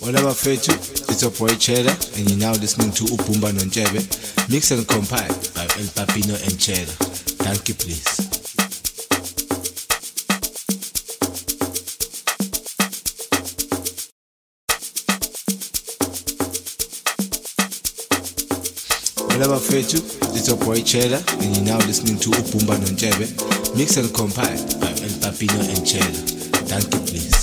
Hola bafethu, it's your boy Cheddar, and you're now listening to Upumba Nonchebe, mixed and compiled by El Papino and Cheddar. Thank you, please. Hola bafethu, it's your boy Cheddar, and you're now listening to Upumba Nonchebe, mixed and compiled by El Papino and Cheddar. Thank you, please.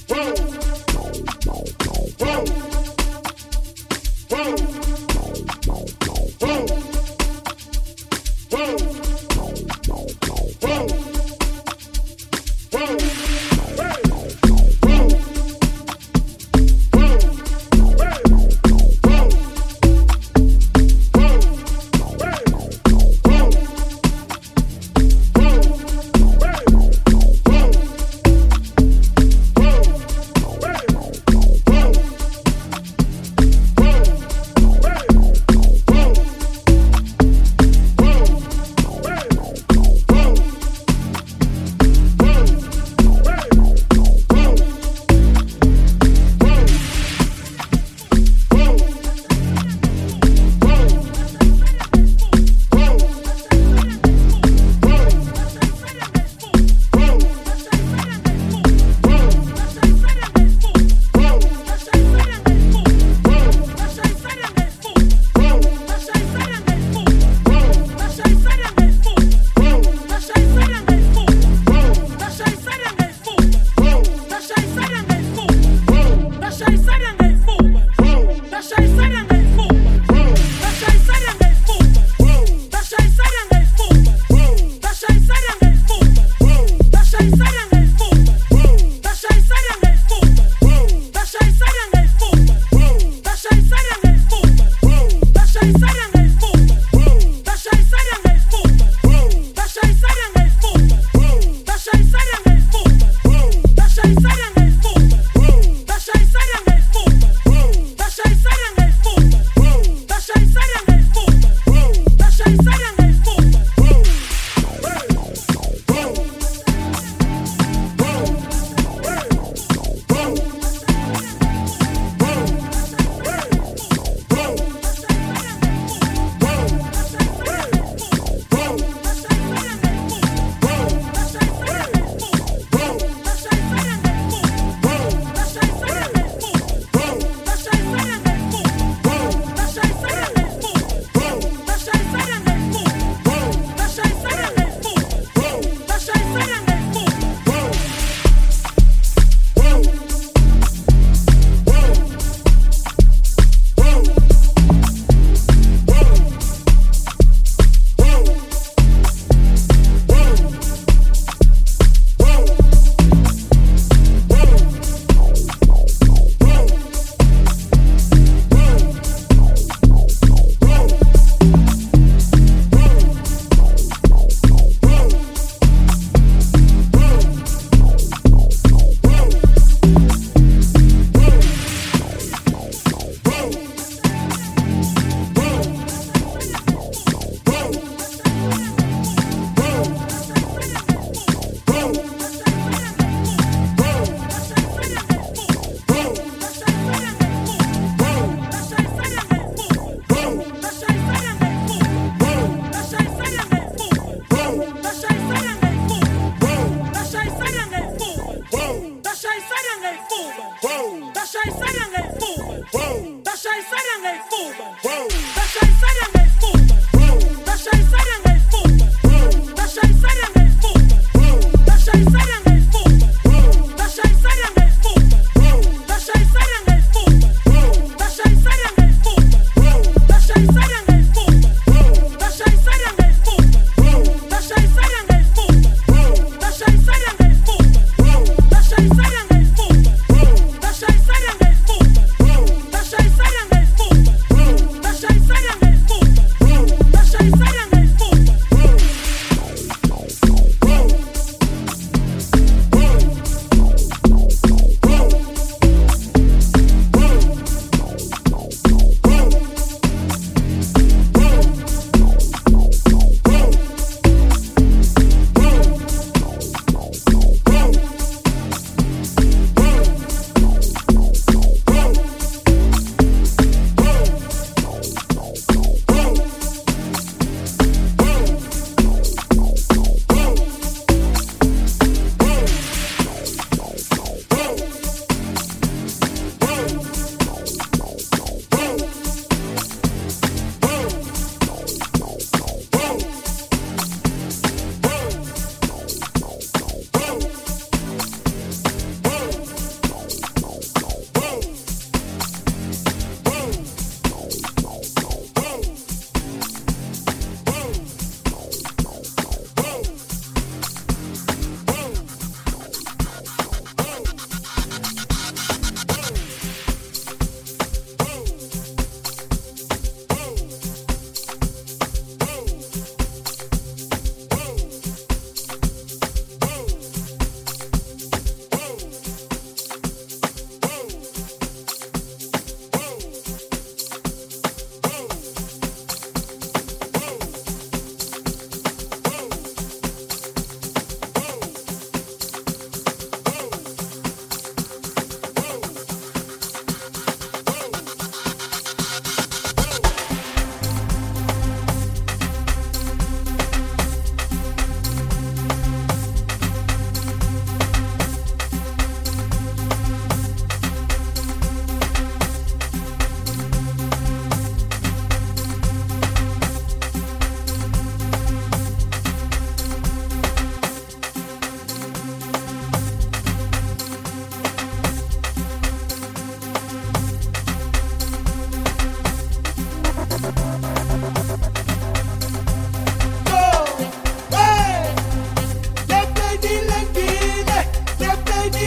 That's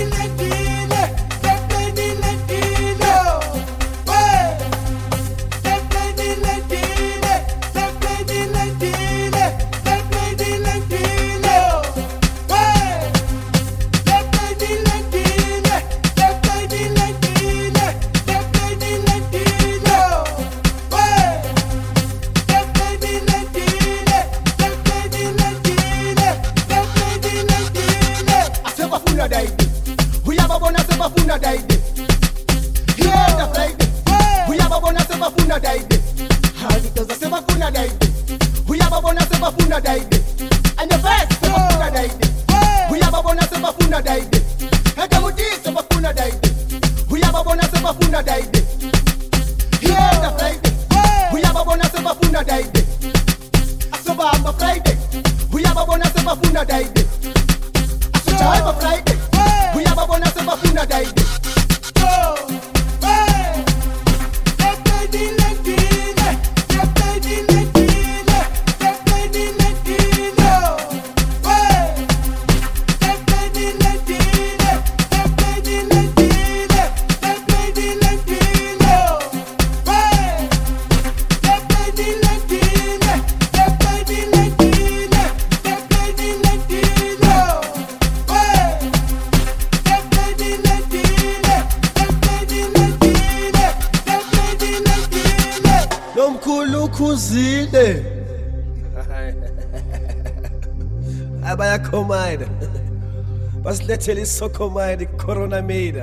Abayakhomida basilethele isokhomida icorona made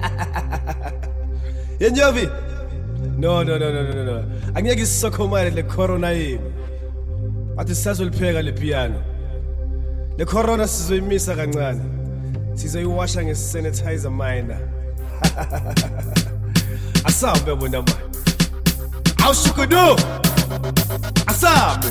yenjovi no angeke isokhomida le corona yini athi sisazolipheka le piano le corona sizoyimisa kancane sizoyiwasha ngesanitizer minor asambe bona manje awushukudu asambe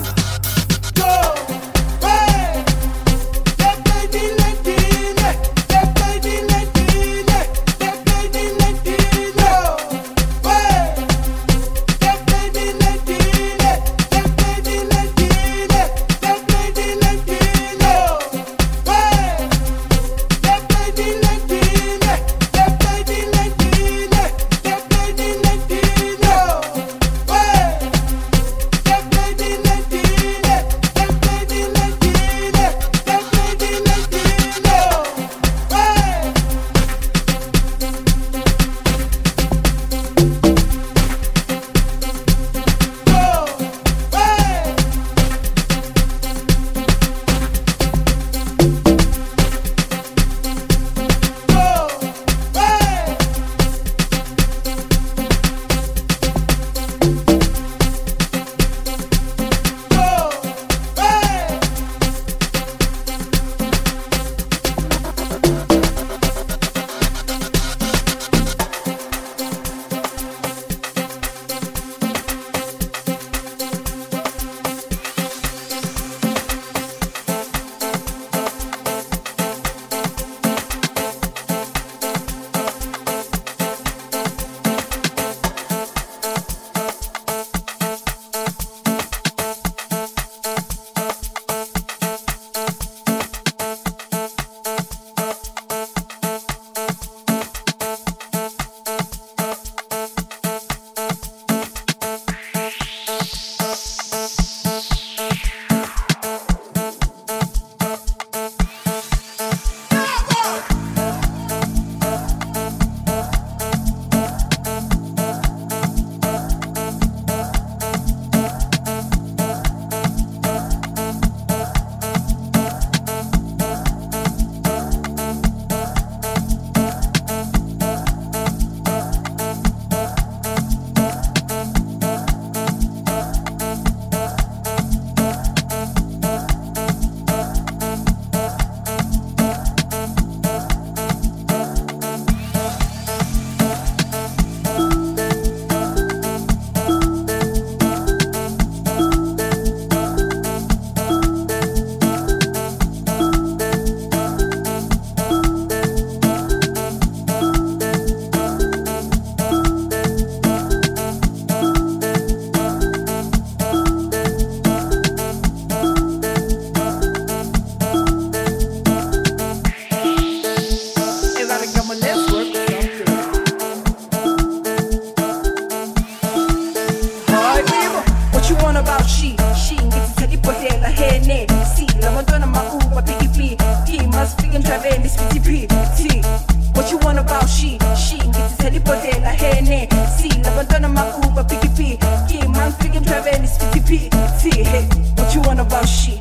about she ngithi selibhodlela hene si labantwana makuba pikipi ki man freaking travel is PTP see hey what you want about she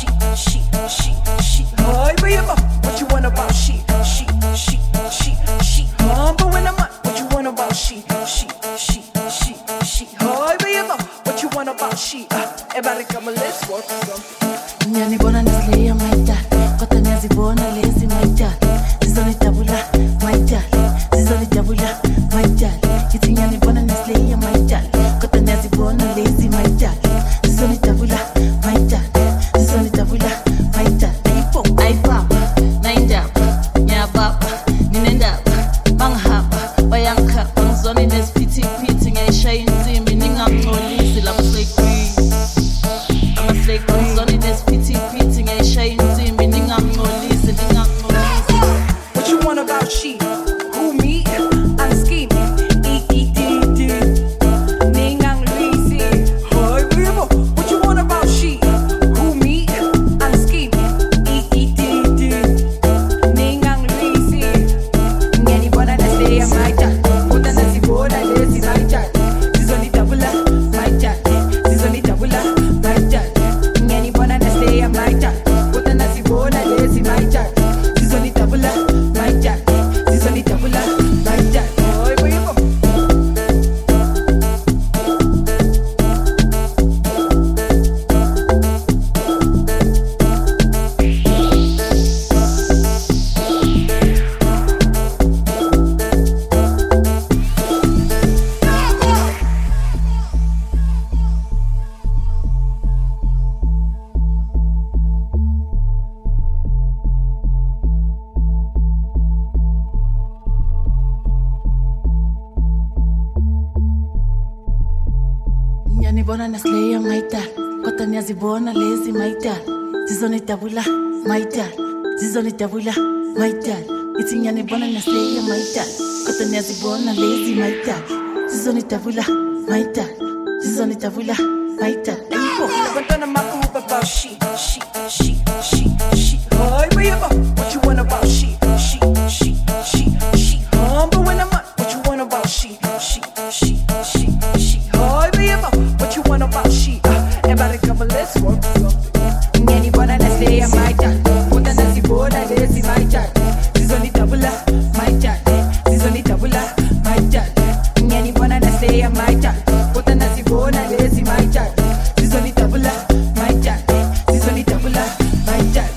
hoy boy what you want about she humble when I'm what you want about she hoy boy what you want about she everybody come on let's work something nyanibona nesleya my dad kodwa niyazibona lezi my dad zizonidabula my dad zizonidabula my dad ngithi nyanibona nesleya my dad kodwa niyazibona lezi my dad zizonidabula my dad zizonidabula my dad ayipapa nayindaba nyababa ninendaba bangihaba bayangikhapha ngizona nesiphithi ngiyayishaya insimbi ningamngcolisi lapho sekwini ngizona nesiphithi ngiyayishaya insimbi ningamngcolisi what you want about she who me I'm scheming ningangilisi hoy bibo what you want about she who me I'm scheming ningangilisi ngiyanibona nasleya my dad kodwa nasibona lezi my dad zizonidabula my dad zizonidabula my dad ngiyanibona nasleya my dad kodwa nasibona lezi my dad zizonidabula my dad zizonidabula my dad hoy bibo nyanibona nesleya my dad kodwa niyazibona lezi my dad zizonidabula my dad zizonidabula my dad ngithi nyanibona nesleya my dad kodwa niyazibona lezi my dad zizonidabula my dad zizonidabula my dad labantwana makuba about she hoy bibo what you want about she humble when I'm what you want about she hoy bibo what you want about she everybody come on let's work something nyanibona nasleya my dad kodwa nasibona lezi my dad zizonidabula my dad zizonidabula my dad nyanibona nasleya my dad kodwa nasibona lezi my dad zizonidabula my dad zizonidabula my dad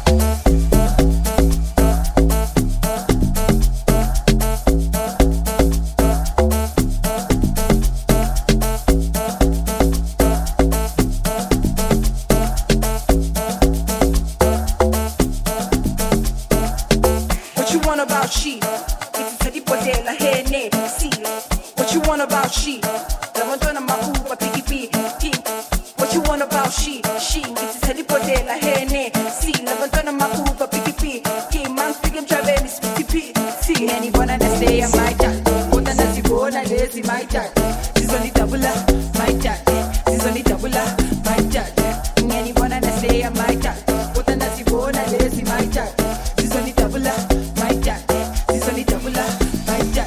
what you want about she ngithi selibhodlela hene si what you want about she labantwana makuba pikipi what you want about she ngithi selibhodlela hene si labantwana makuba pikipi man freaking travel is PTP si nyanibona nasleya my dad kodwa nasibona lezi my dad zizonidabula my dad zizonidabula my dad nyanibona nasleya my dad kodwa nasibona lezi my dad zizonidabula my dad zizonidabula my dad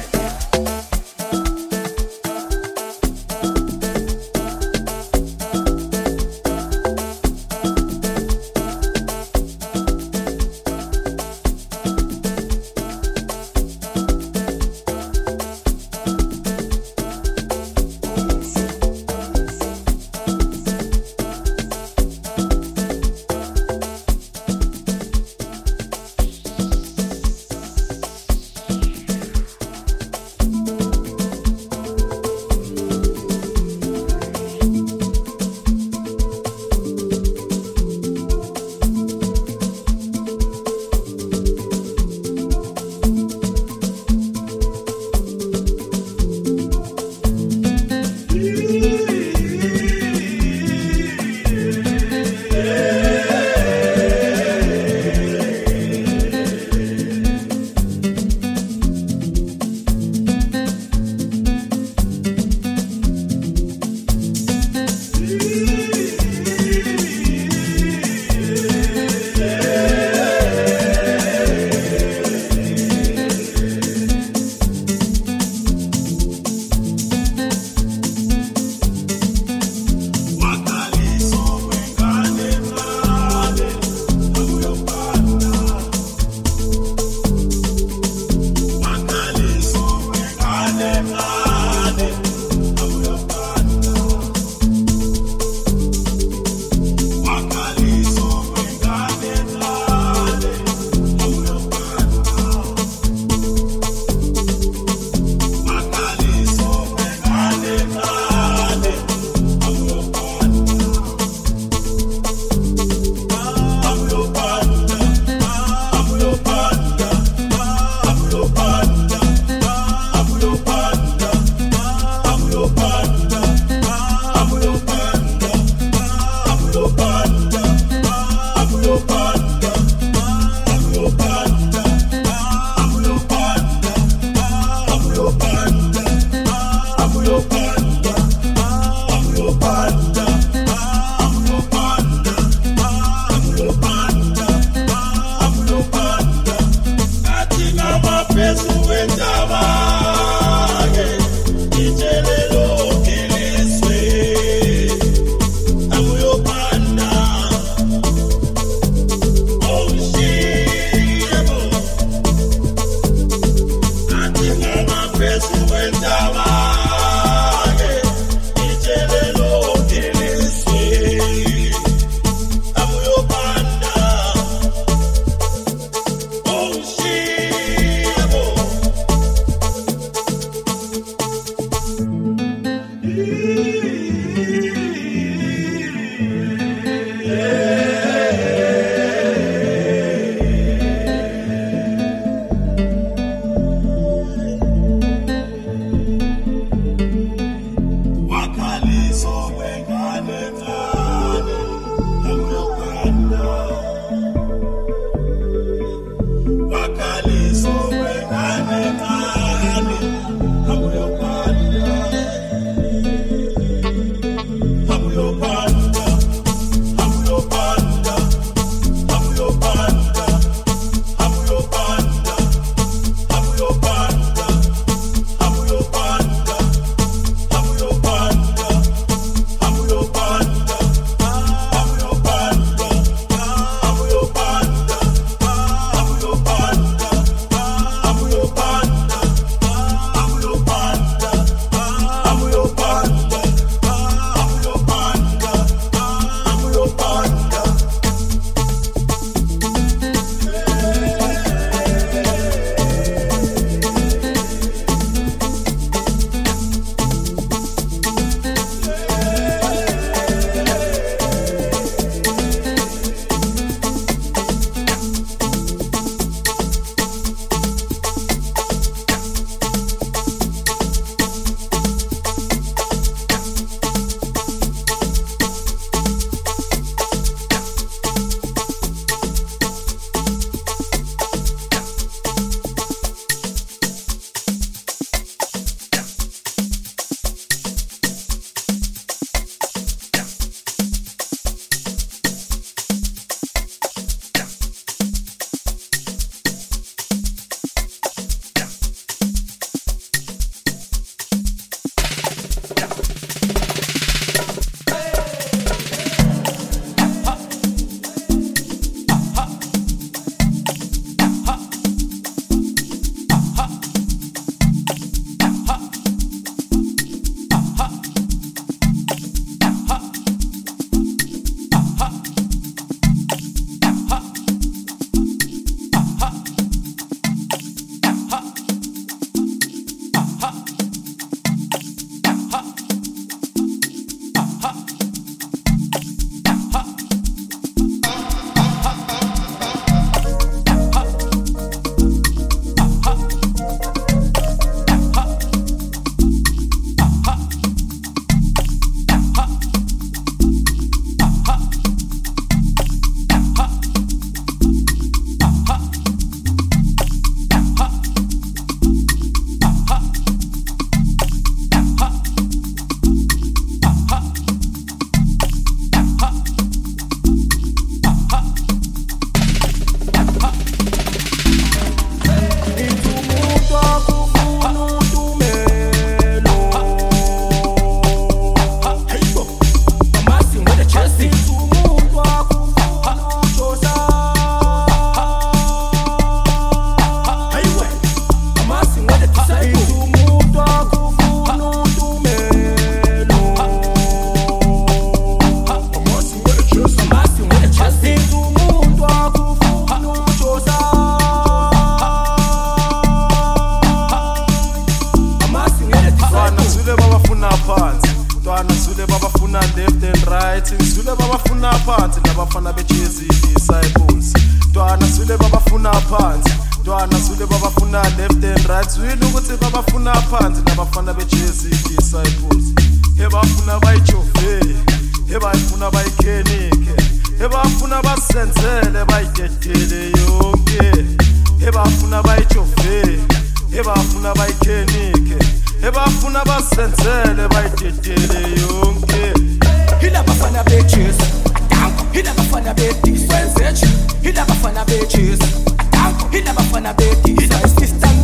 He never fun a bitches. He never fun a bitches. His assistant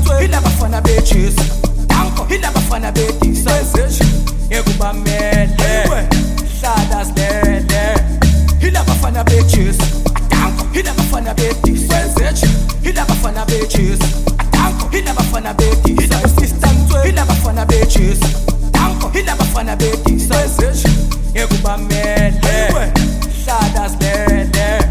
Tanto ila bafana bitches Tanko ila bafana bitches Ngekubamele Hlala silele Ila bafana bitches Tanko ila bafana bitches Ila bafana bitches Tanko ila bafana bitches Ila sister ila bafana bitches Tanko ila bafana bitches Ngekubamele Hlala silele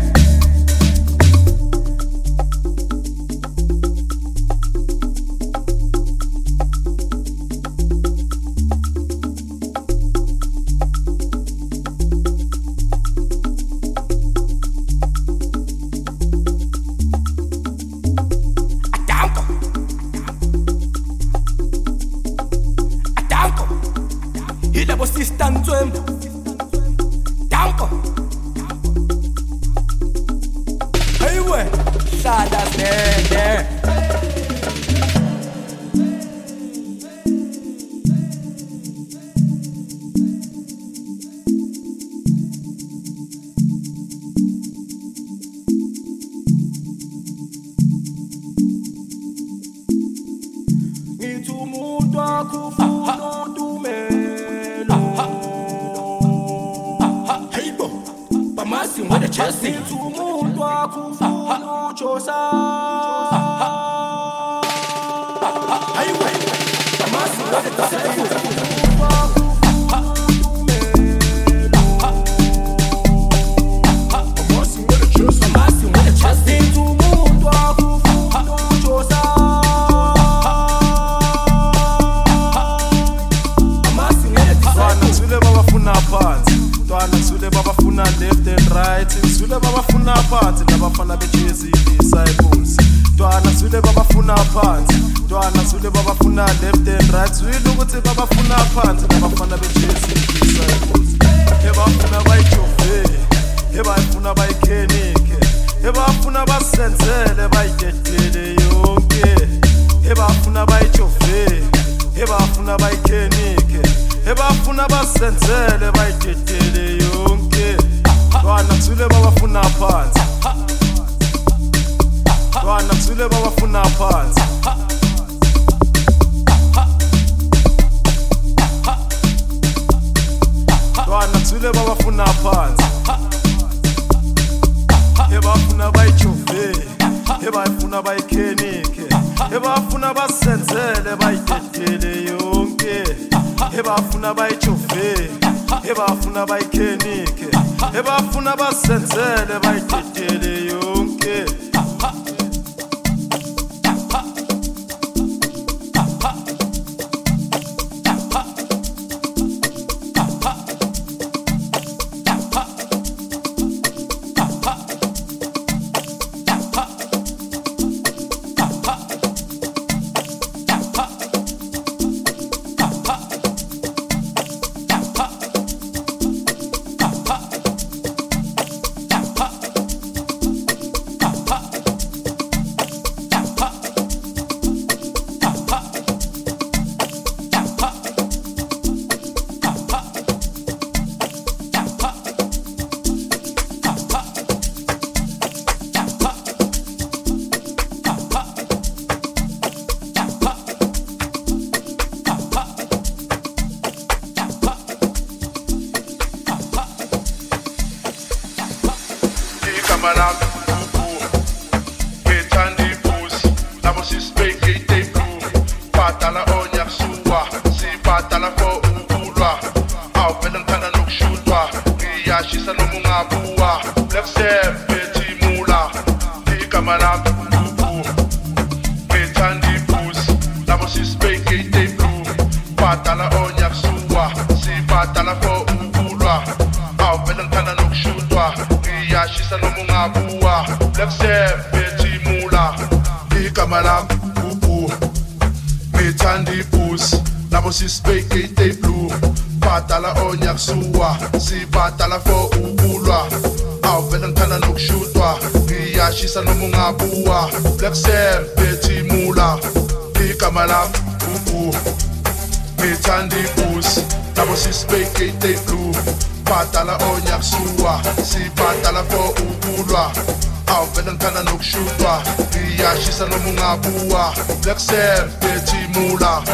Aw vele ngithanda nokushutwa ngiyashisa noma ungabuwa Black Sam bethi mula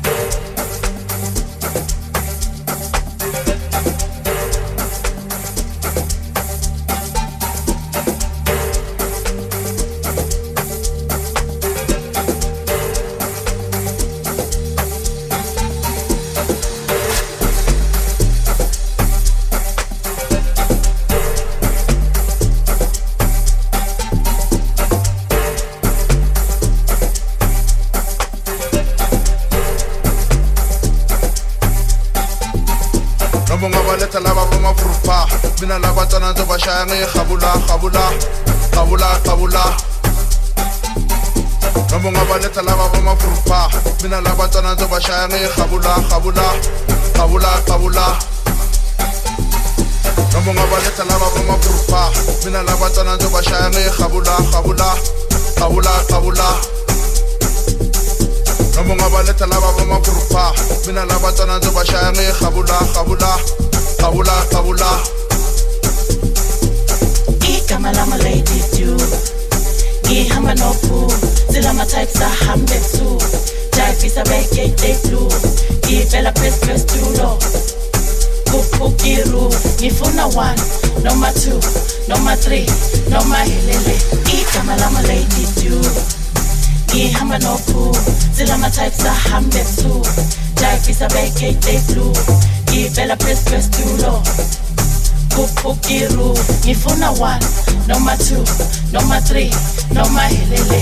Mina la batana to bashaya nge khabula Nomo ngabaleta laba bamafrupa Mina la batana to bashaya nge khabula Nomo ngabaleta laba bamafrupa Mina la batana to bashaya nge khabula Nomo ngabaleta laba bamafrupa Mina la batana to bashaya nge khabula Igama lama lady du Ngihamba nobu Zila ma types ahambe tu Jayfisa beke de blue Ngivela press tulo Kupukiru Ngifuna 1, noma 2, noma 3, noma helele Igama lama lady du Ngihamba nobu Zila ma types ahambe tu Jayfisa beke de blue Ngivela press tulo Kupukiru Ngifuna 1, noma 2, noma 3, noma helele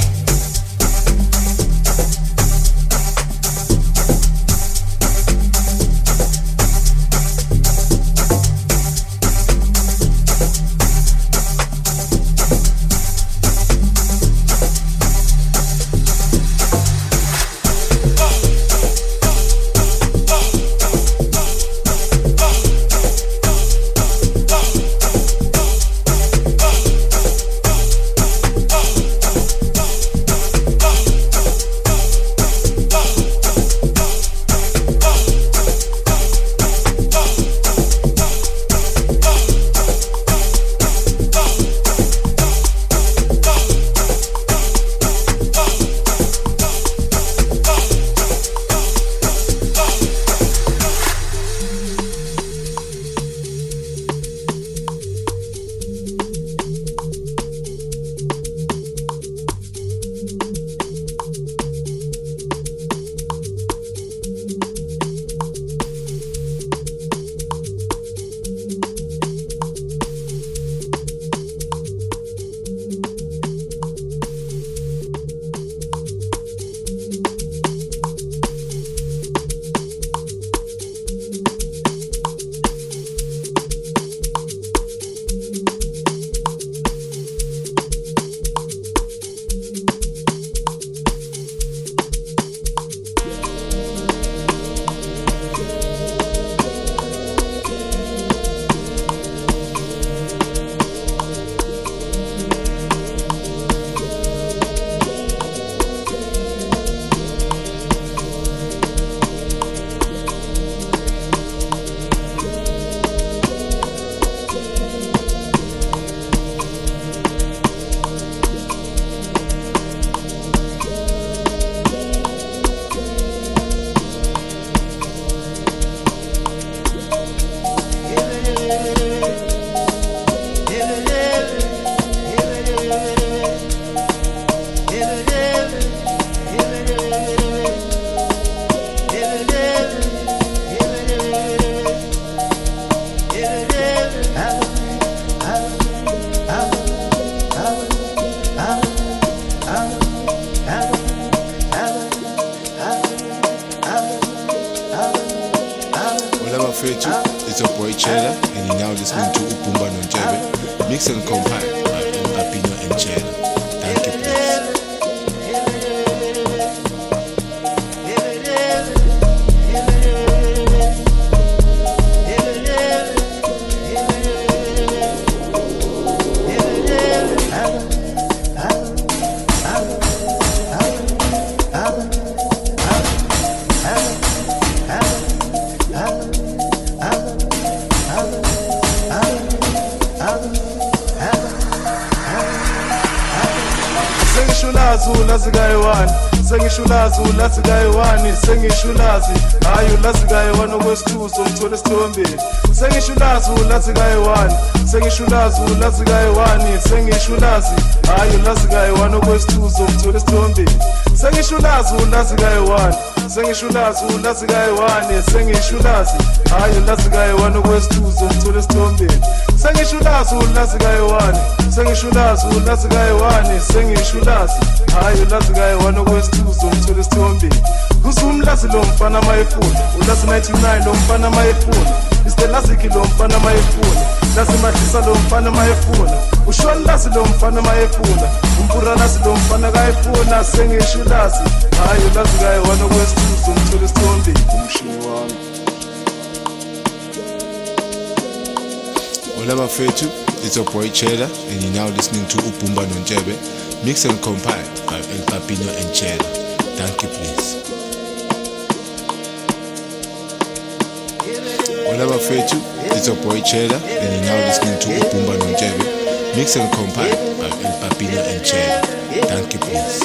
It's your boy Cheddar, and you're now listening to Upumba Nonchebe, mix and compile by Papino and Cheddar. Thank you, please. ulazi kayi-1 sengisho ulazi ulazi kayi-1 sengisho ulazi hayi ulazi kayi-1 okwesithuzo umthole esithombeni sengisho ulazi ulazi kayi-1 sengisho ulazi ulazi kayi-1 sengisho ulazi hayi ulazi kayi-1 okwesithuzo umthole esithombeni sengisho ulazi ulazi kayi-1 sengisho ulazi ulazi kayi-1 sengisho ulazi hayi ulazi kayi-1 okwesithuzo umthole esithombeni sengisho ulazi ulazi kayi-1 sengisho ulazi ulazi kayi-1 sengisho ulazi hayi ulazi kayi-1 okwesithuzo umthole esithombeni kuzumlazi lo mfana mayefuna ulazi 99 lo mfana mayefuna istelaziki lo mfana mayefuna lazi madlisa lo mfana mayefuna ushoni lazi lo mfana mayefuna umpura lazi lo mfana kayefuna sengisho ulazi hayi ulazi kayi-1 okwesithuzo umthole esithombeni umshini wami. Hola bafethu, it's your boy Cheddar and you're now listening to Upumba Nontshebe, mixed and compiled by El Papino and Cheddar. Thank you please. Hola bafethu, it's your boy Cheddar and you're now listening to Upumba Nontshebe, mixed and compiled by El Papino and Cheddar. Thank you please.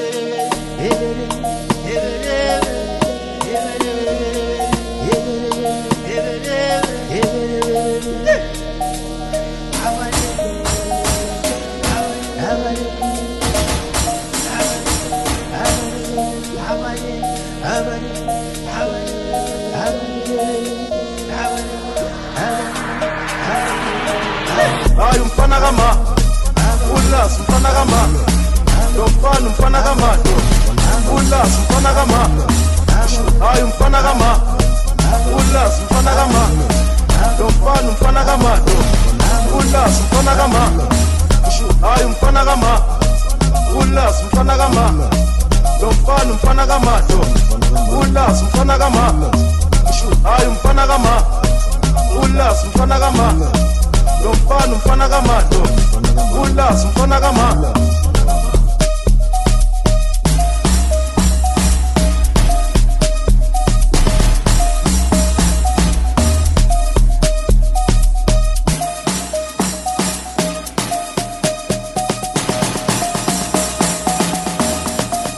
Hayi umfana kama ulazi umfana kama lo mfana umfana kama ulazi umfana kama hayi umfana kama ulazi umfana kama lo mfana umfana kama ulazi umfana kama hayi umfana kama ulazi umfana kama lo mfana umfana kama ulazi umfana kama hayi umfana kama ulazi umfana kama lo mfana umfana kama ulazi umfana kama